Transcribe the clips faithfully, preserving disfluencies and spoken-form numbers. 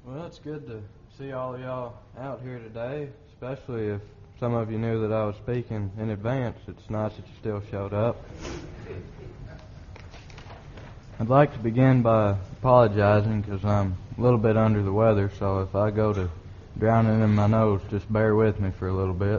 Well, it's good to see all of y'all out here today, especially if some of you knew that I was speaking in advance. It's nice that you still showed up. I'd like to begin by apologizing because I'm a little bit under the weather, so if I go to drowning in my nose, just bear with me for a little bit.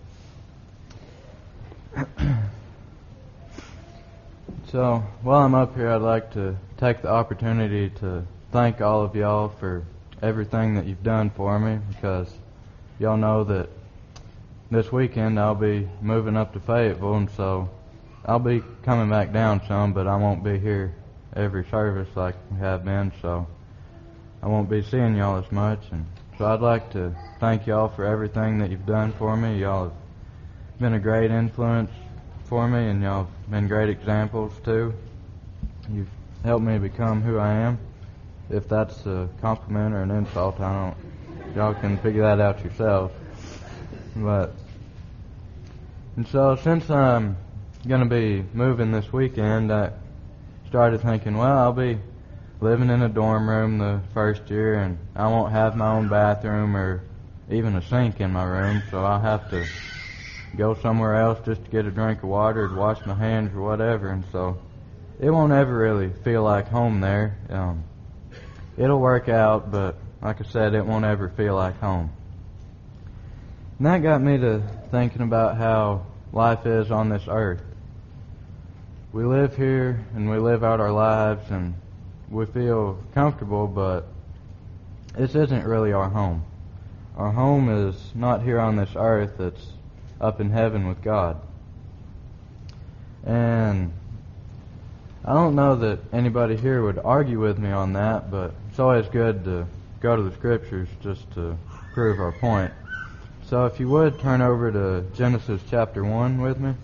So, while I'm up here, I'd like to take the opportunity to thank all of y'all for everything that you've done for me, because y'all know that this weekend I'll be moving up to Fayetteville, and so I'll be coming back down some, but I won't be here every service like we have been, so I won't be seeing y'all as much. And so I'd like to thank y'all for everything that you've done for me. Y'all have been a great influence for me, and y'all have been great examples too. You've helped me become who I am. If that's a compliment or an insult, I don't. Y'all can figure that out yourselves. But and so since I'm going to be moving this weekend, I started thinking, well, I'll be living in a dorm room the first year, and I won't have my own bathroom or even a sink in my room, so I'll have to go somewhere else just to get a drink of water, to wash my hands or whatever, and so it won't ever really feel like home there. Um, it'll work out, but like I said, it won't ever feel like home. And that got me to thinking about how life is on this earth. We live here and we live out our lives and we feel comfortable, but this isn't really our home. Our home is not here on this earth, it's up in heaven with God. And I don't know that anybody here would argue with me on that, but it's always good to go to the Scriptures just to prove our point. So if you would, turn over to Genesis chapter one with me.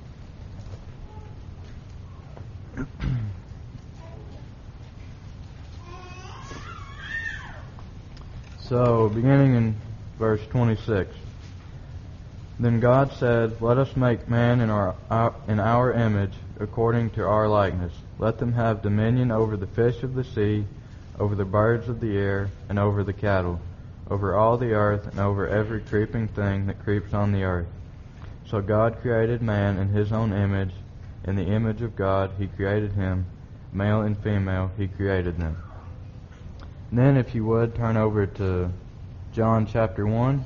So, beginning in verse twenty-six. Then God said, Let us make man in our, our in our image, according to our likeness. Let them have dominion over the fish of the sea, over the birds of the air, and over the cattle, over all the earth, and over every creeping thing that creeps on the earth. So God created man in his own image. In the image of God he created him. Male and female he created them. And then if you would, turn over to John chapter one.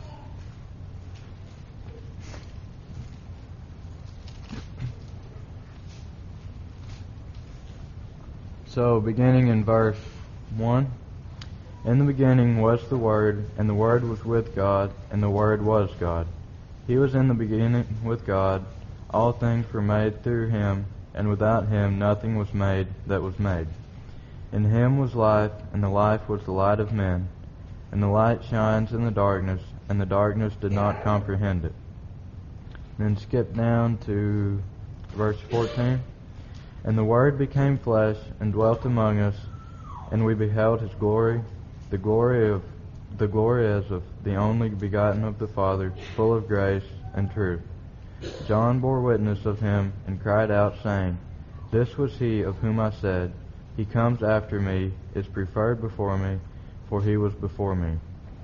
So, beginning in verse one, In the beginning was the Word, and the Word was with God, and the Word was God. He was in the beginning with God. All things were made through Him, and without Him nothing was made that was made. In Him was life, and the life was the light of men. And the light shines in the darkness, and the darkness did not comprehend it. Then skip down to verse fourteen. And the Word became flesh and dwelt among us, and we beheld His glory, the glory of the glory as of the only begotten of the Father, full of grace and truth. John bore witness of Him and cried out, saying, This was He of whom I said, He comes after me, is preferred before me, for He was before me.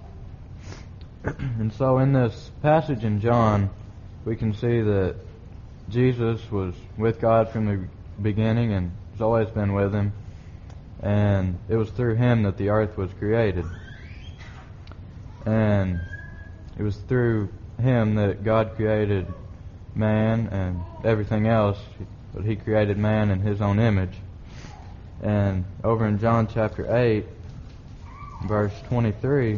And so in this passage in John, we can see that Jesus was with God from the beginning and has always been with Him, and it was through Him that the earth was created, and it was through Him that God created man and everything else, but He created man in His own image. And over in John chapter eight, verse twenty-three,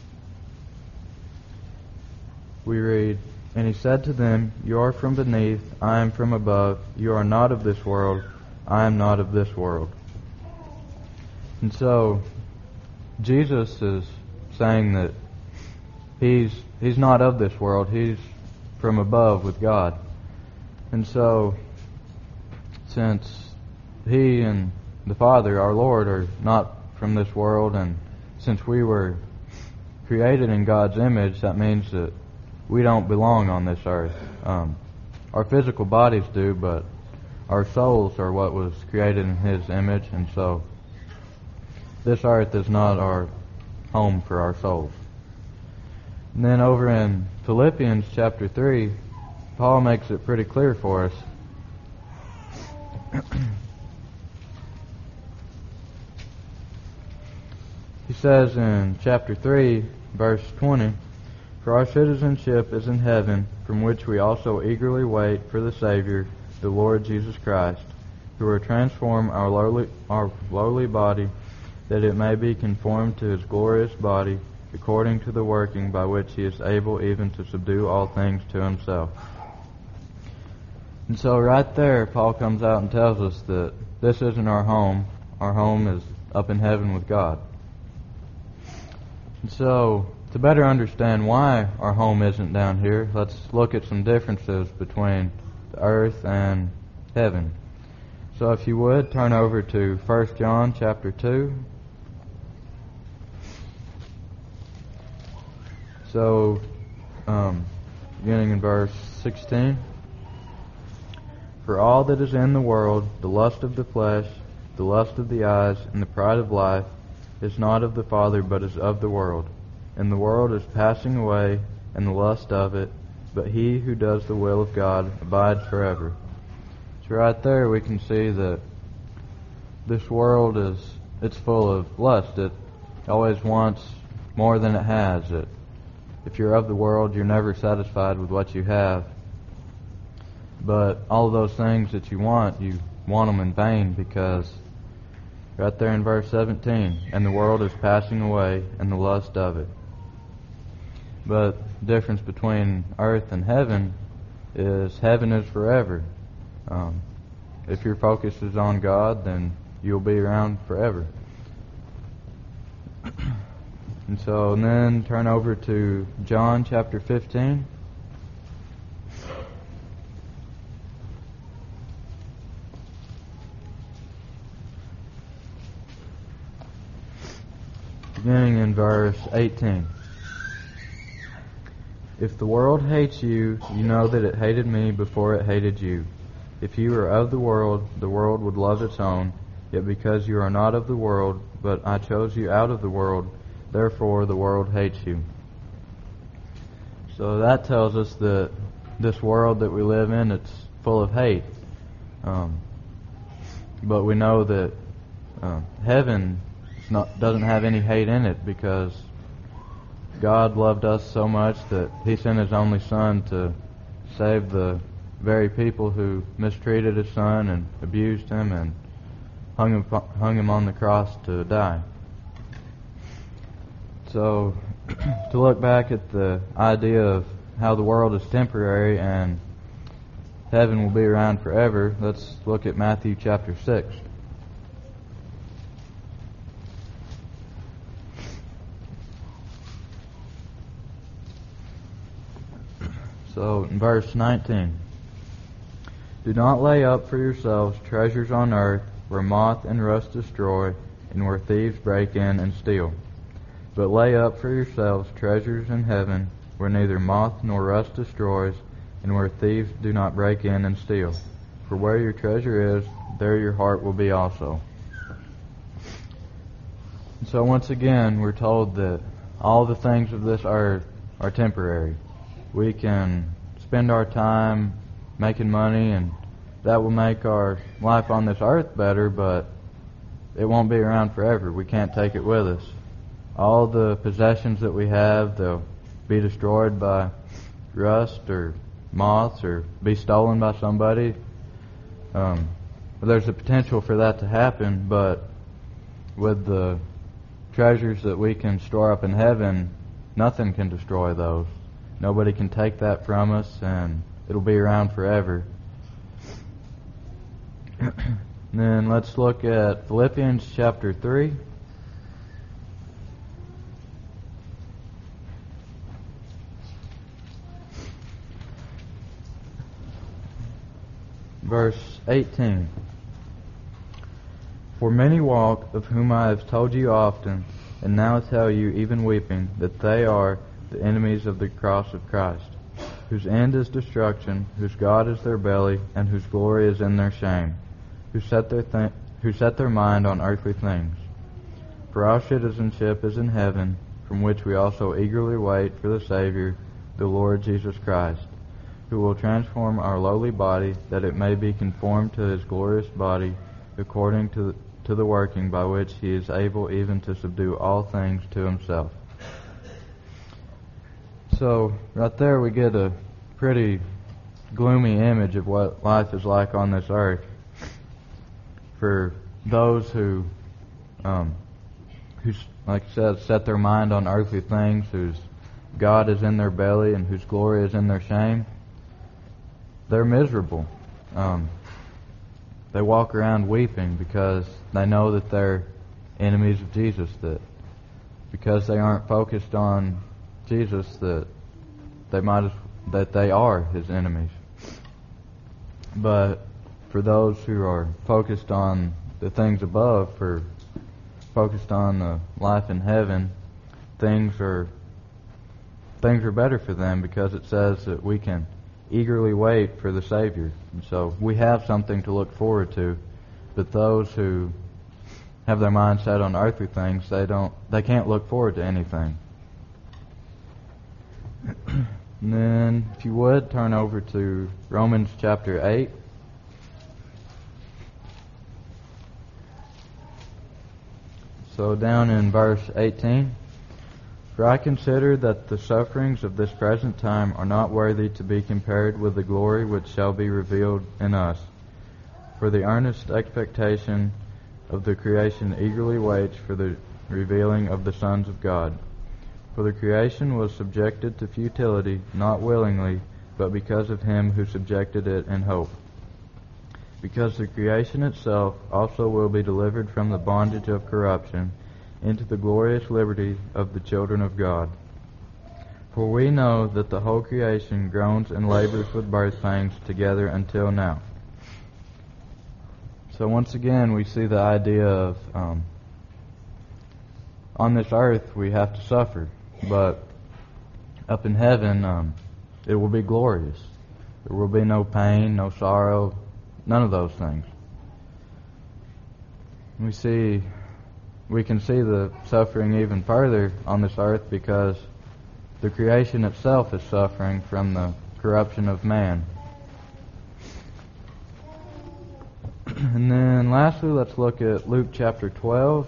we read, And He said to them, You are from beneath, I am from above. You are not of this world, I am not of this world. And so, Jesus is saying that He's He's not of this world, He's from above with God. And so, since He and the Father, our Lord, are not from this world, and since we were created in God's image, that means that we don't belong on this earth. Um, our physical bodies do, but our souls are what was created in His image, and so this earth is not our home for our souls. And then over in Philippians chapter three, Paul makes it pretty clear for us. He says in chapter three, verse twenty, "For our citizenship is in heaven, from which we also eagerly wait for the Savior, the Lord Jesus Christ, who will transform our lowly, our lowly body, that it may be conformed to His glorious body, according to the working by which He is able even to subdue all things to Himself." And so right there, Paul comes out and tells us that this isn't our home. Our home is up in heaven with God. And so, to better understand why our home isn't down here, let's look at some differences between the earth and heaven. So if you would, turn over to First John chapter two. So, um, beginning in verse sixteen. "For all that is in the world, the lust of the flesh, the lust of the eyes, and the pride of life, is not of the Father, but is of the world. And the world is passing away, and the lust of it, but he who does the will of God abides forever." So right there we can see that this world is, it's full of lust. It always wants more than it has. It, if you're of the world, you're never satisfied with what you have. But all of those things that you want, you want them in vain, because right there in verse seventeen, "And the world is passing away, and the lust of it." But the difference between earth and heaven is heaven is forever. Um, if your focus is on God, then you'll be around forever. And so and then turn over to John chapter fifteen. Beginning in verse eighteen. "If the world hates you, you know that it hated me before it hated you. If you were of the world, the world would love its own. Yet because you are not of the world, but I chose you out of the world, therefore the world hates you." So that tells us that this world that we live in, it's full of hate. Um, but we know that um, heaven Not, doesn't have any hate in it, because God loved us so much that He sent His only Son to save the very people who mistreated His Son and abused Him and hung him, hung him on the cross to die. So, to look back at the idea of how the world is temporary and heaven will be around forever, let's look at Matthew chapter six. So, in verse nineteen, "Do not lay up for yourselves treasures on earth, where moth and rust destroy, and where thieves break in and steal. But lay up for yourselves treasures in heaven, where neither moth nor rust destroys, and where thieves do not break in and steal. For where your treasure is, there your heart will be also." And so once again, we're told that all the things of this earth are temporary. We can spend our time making money, and that will make our life on this earth better, but it won't be around forever. We can't take it with us. All the possessions that we have, they'll be destroyed by rust or moths or be stolen by somebody. Um, there's a potential for that to happen, but with the treasures that we can store up in heaven, nothing can destroy those. Nobody can take that from us, and it'll be around forever. Then let's look at Philippians chapter three. Verse eighteen. "For many walk, of whom I have told you often, and now tell you even weeping, that they are the enemies of the cross of Christ, whose end is destruction, whose God is their belly, and whose glory is in their shame, who set their th- who set their mind on earthly things. For our citizenship is in heaven, from which we also eagerly wait for the Savior, the Lord Jesus Christ, who will transform our lowly body, that it may be conformed to his glorious body, according to the, to the working by which he is able even to subdue all things to himself. So, right there we get a pretty gloomy image of what life is like on this earth for those who, um, who, like I said, set their mind on earthly things, whose God is in their belly and whose glory is in their shame. They're miserable. Um, they walk around weeping because they know that they're enemies of Jesus, that because they aren't focused on Jesus, that they might as, that they are his enemies. But for those who are focused on the things above, for focused on the life in heaven, things are things are better for them, because it says that we can eagerly wait for the Savior. And so we have something to look forward to. But those who have their mind set on earthly things, they don't they can't look forward to anything. And then, if you would, turn over to Romans chapter eight. So down in verse eighteen, for I consider that the sufferings of this present time are not worthy to be compared with the glory which shall be revealed in us. For the earnest expectation of the creation eagerly waits for the revealing of the sons of God. For the creation was subjected to futility, not willingly, but because of him who subjected it in hope. Because the creation itself also will be delivered from the bondage of corruption into the glorious liberty of the children of God. For we know that the whole creation groans and labors with birth pangs together until now. So once again we see the idea of um, on this earth we have to suffer, but up in heaven um, it will be glorious. There will be no pain, no sorrow, none of those things. We see, we can see the suffering even further on this earth because the creation itself is suffering from the corruption of man. And then lastly, let's look at Luke chapter twelve.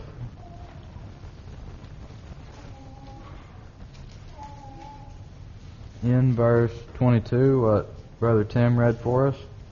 In verse twenty-two, what Brother Tim read for us.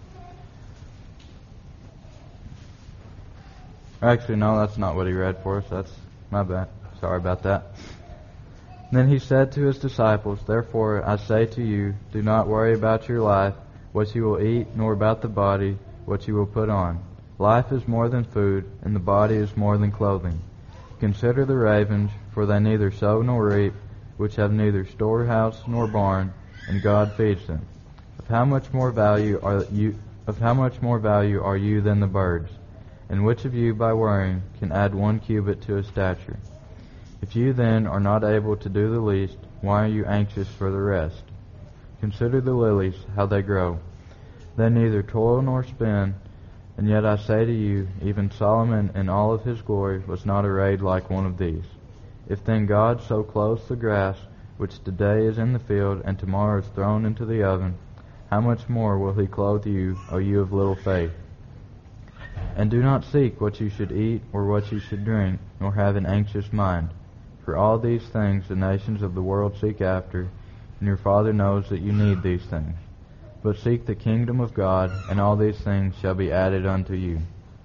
Actually, no, that's not what he read for us. That's my bad. Sorry about that. Then he said to his disciples, therefore I say to you, do not worry about your life, what you will eat, nor about the body, what you will put on. Life is more than food, and the body is more than clothing. Consider the ravens, for they neither sow nor reap, which have neither storehouse nor barn, and God feeds them. Of how much more value are you? Of how much more value are you than the birds? And which of you, by worrying, can add one cubit to his stature? If you then are not able to do the least, why are you anxious for the rest? Consider the lilies, how they grow. They neither toil nor spin, and yet I say to you, even Solomon in all of his glory was not arrayed like one of these. If then God so clothes the grass, which today is in the field and tomorrow is thrown into the oven, how much more will he clothe you, O you of little faith? And do not seek what you should eat or what you should drink, nor have an anxious mind. For all these things the nations of the world seek after, and your Father knows that you need these things. But seek the kingdom of God, and all these things shall be added unto you.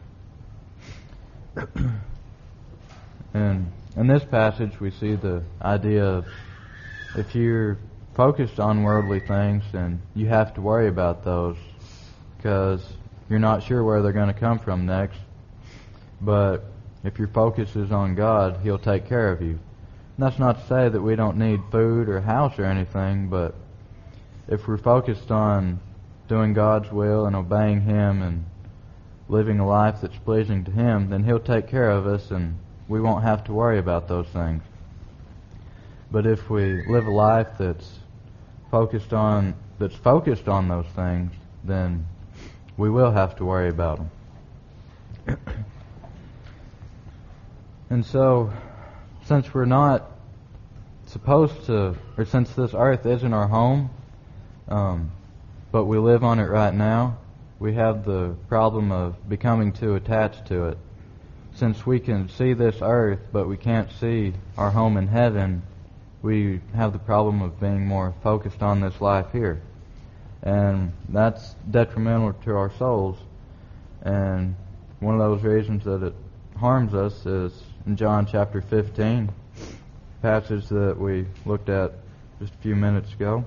And in this passage we see the idea of if you're focused on worldly things, then you have to worry about those because you're not sure where they're going to come from next. But if your focus is on God, He'll take care of you. And that's not to say that we don't need food or house or anything, but if we're focused on doing God's will and obeying Him and living a life that's pleasing to Him, then He'll take care of us and we won't have to worry about those things. But if we live a life that's focused on that's focused on those things, then we will have to worry about them. And so, since we're not supposed to, or since this earth isn't our home, um, but we live on it right now, we have the problem of becoming too attached to it. Since we can see this earth, but we can't see our home in heaven, we have the problem of being more focused on this life here. And that's detrimental to our souls. And one of those reasons that it harms us is in John chapter fifteen, passage that we looked at just a few minutes ago.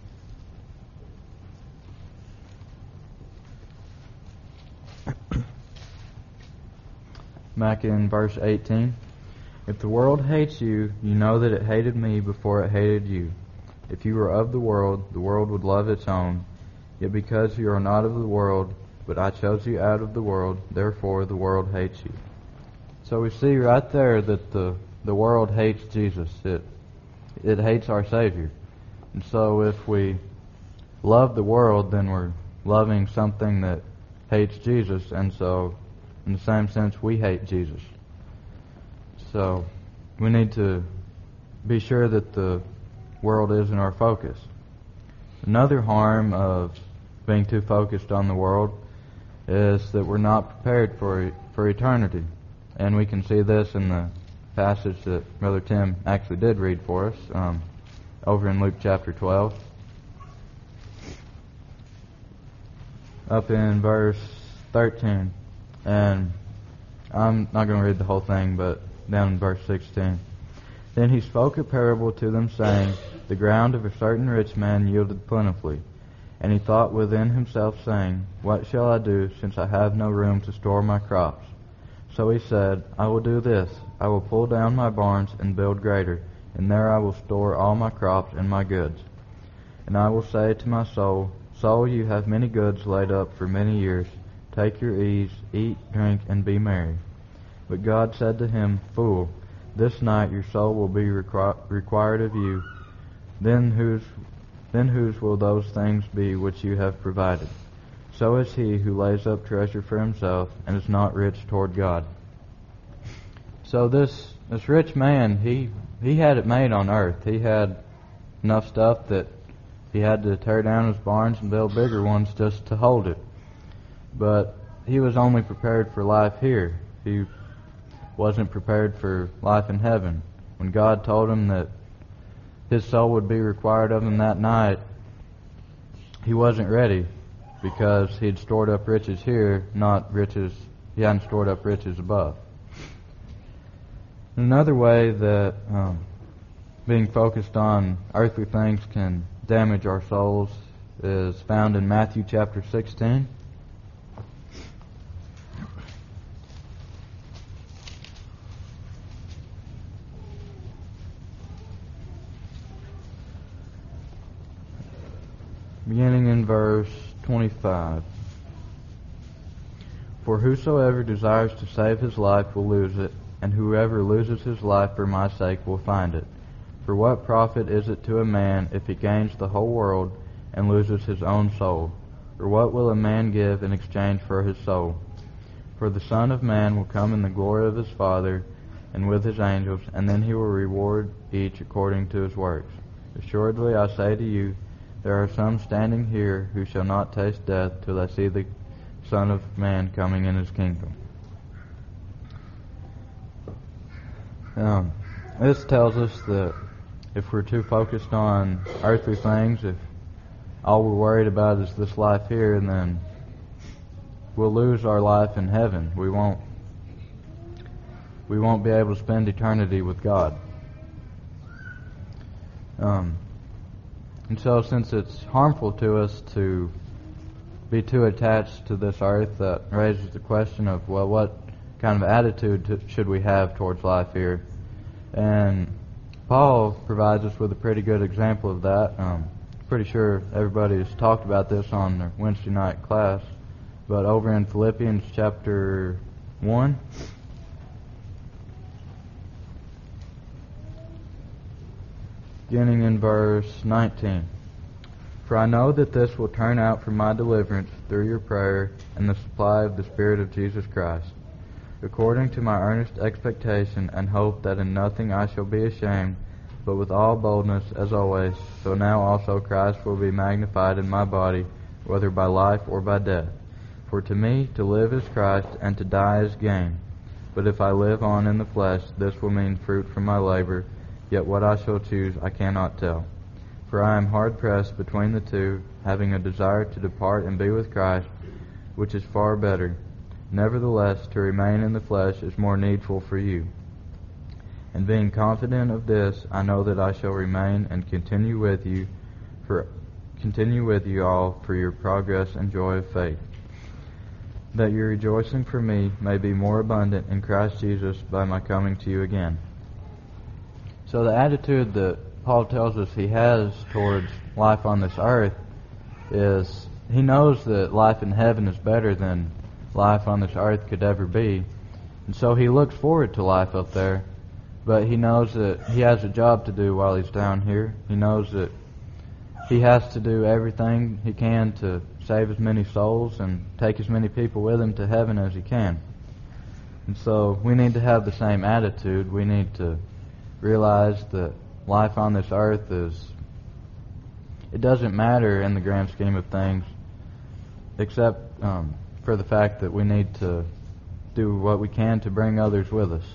Back in verse eighteen. If the world hates you, you know that it hated me before it hated you. If you were of the world, the world would love its own. Yet because you are not of the world, but I chose you out of the world, therefore the world hates you. So we see right there that the, the world hates Jesus. It, it hates our Savior. And so if we love the world, then we're loving something that hates Jesus, and so in the same sense we hate Jesus. So we need to be sure that the world isn't our focus. Another harm of being too focused on the world is that we're not prepared for for eternity. And we can see this in the passage that Brother Tim actually did read for us, um, over in Luke chapter twelve. Up in verse thirteen. And I'm not going to read the whole thing, but down in verse sixteen. Then he spoke a parable to them, saying, The ground of a certain rich man yielded plentifully. And he thought within himself, saying, What shall I do, since I have no room to store my crops? So he said, I will do this. I will pull down my barns and build greater, and there I will store all my crops and my goods. And I will say to my soul, Soul, you have many goods laid up for many years. Take your ease, eat, drink, and be merry. But God said to him, Fool, this night your soul will be requ- required of you. Then whose, then whose will those things be which you have provided? So is he who lays up treasure for himself and is not rich toward God. So this this rich man, he he had it made on earth. He had enough stuff that he had to tear down his barns and build bigger ones just to hold it. But he was only prepared for life here. He wasn't prepared for life in heaven. When God told him that his soul would be required of him that night, he wasn't ready, because he had stored up riches here, not riches, he hadn't stored up riches above. Another way that um, being focused on earthly things can damage our souls is found in Matthew chapter sixteen. Beginning in verse twenty-five. For whosoever desires to save his life will lose it, and whoever loses his life for my sake will find it. For what profit is it to a man if he gains the whole world and loses his own soul? Or what will a man give in exchange for his soul? For the Son of Man will come in the glory of his Father and with his angels, and then he will reward each according to his works. Assuredly I say to you, there are some standing here who shall not taste death till they see the Son of Man coming in his kingdom. Um, this tells us that if we're too focused on earthly things, if all we're worried about is this life here, and then we'll lose our life in heaven. We won't. We won't be able to spend eternity with God. Um, and so, since it's harmful to us to be too attached to this earth, that raises the question of, well, what kind of attitude to, should we have towards life here? And Paul provides us with a pretty good example of that. Um, pretty sure everybody has talked about this on their Wednesday night class, but over in Philippians chapter one, beginning in verse nineteen. For I know that this will turn out for my deliverance through your prayer and the supply of the Spirit of Jesus Christ. according to my earnest expectation and hope that in nothing I shall be ashamed, but with all boldness, as always, so now also Christ will be magnified in my body, whether by life or by death. For to me to live is Christ, and to die is gain. But if I live on in the flesh, this will mean fruit from my labor, yet what I shall choose I cannot tell. For I am hard pressed between the two, having a desire to depart and be with Christ, which is far better. Nevertheless, to remain in the flesh is more needful for you. And being confident of this, I know that I shall remain and continue with you, for continue with you all for your progress and joy of faith, that your rejoicing for me may be more abundant in Christ Jesus by my coming to you again. So the attitude that Paul tells us he has towards life on this earth is he knows that life in heaven is better than life on this earth could ever be. And so he looks forward to life up there, but he knows that he has a job to do while he's down here. He knows that he has to do everything he can to save as many souls and take as many people with him to heaven as he can. And so we need to have the same attitude. We need to realize that life on this earth is, it doesn't matter in the grand scheme of things, except um, for the fact that we need to do what we can to bring others with us.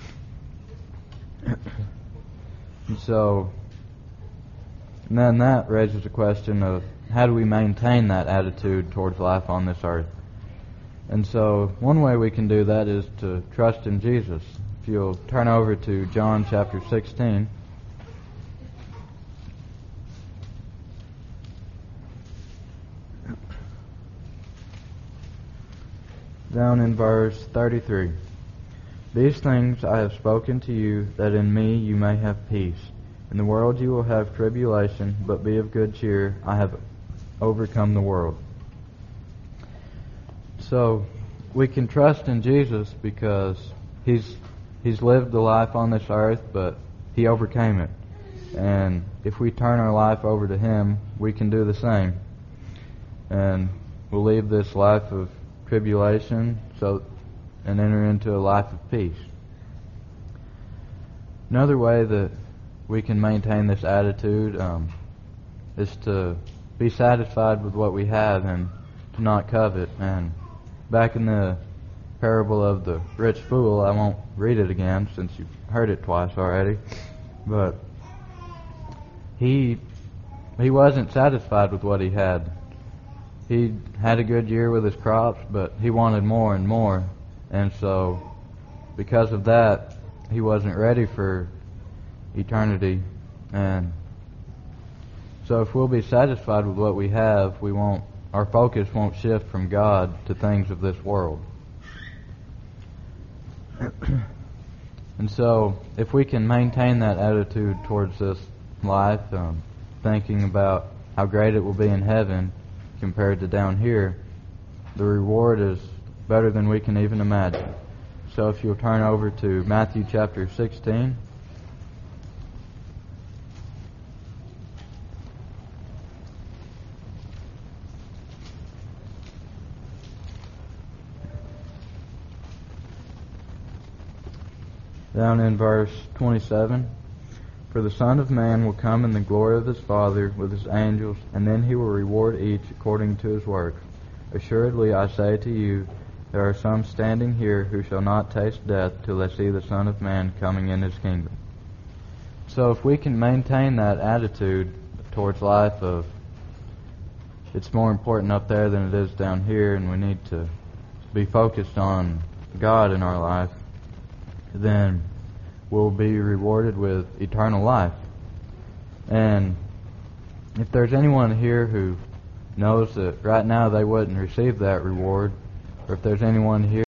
And so, and then that raises the question of how do we maintain that attitude towards life on this earth? And so one way we can do that is to trust in Jesus. If you'll turn over to John chapter sixteen. Down in verse thirty-three. These things I have spoken to you, that in me you may have peace. In the world you will have tribulation, but be of good cheer. I have overcome the world. So we can trust in Jesus because He's He's lived the life on this earth, but He overcame it. And if we turn our life over to Him, we can do the same. And we'll leave this life of tribulation so and enter into a life of peace. Another way that we can maintain this attitude um, is to be satisfied with what we have and to not covet. And back in the parable of the rich fool, I won't read it again since you've heard it twice already, but he he wasn't satisfied with what he had. He had a good year with his crops, but he wanted more and more. And so, because of that, he wasn't ready for eternity. And so if we'll be satisfied with what we have, we won't, our focus won't shift from God to things of this world. And so, if we can maintain that attitude towards this life, um, thinking about how great it will be in heaven compared to down here, the reward is better than we can even imagine. So if you'll turn over to Matthew chapter sixteen. Down in verse twenty-seven. For the Son of Man will come in the glory of His Father with His angels, and then He will reward each according to his works. Assuredly I say to you, there are some standing here who shall not taste death till they see the Son of Man coming in His kingdom. So if we can maintain that attitude towards life of it's more important up there than it is down here, and we need to be focused on God in our life, then we'll be rewarded with eternal life. And if there's anyone here who knows that right now they wouldn't receive that reward, or if there's anyone here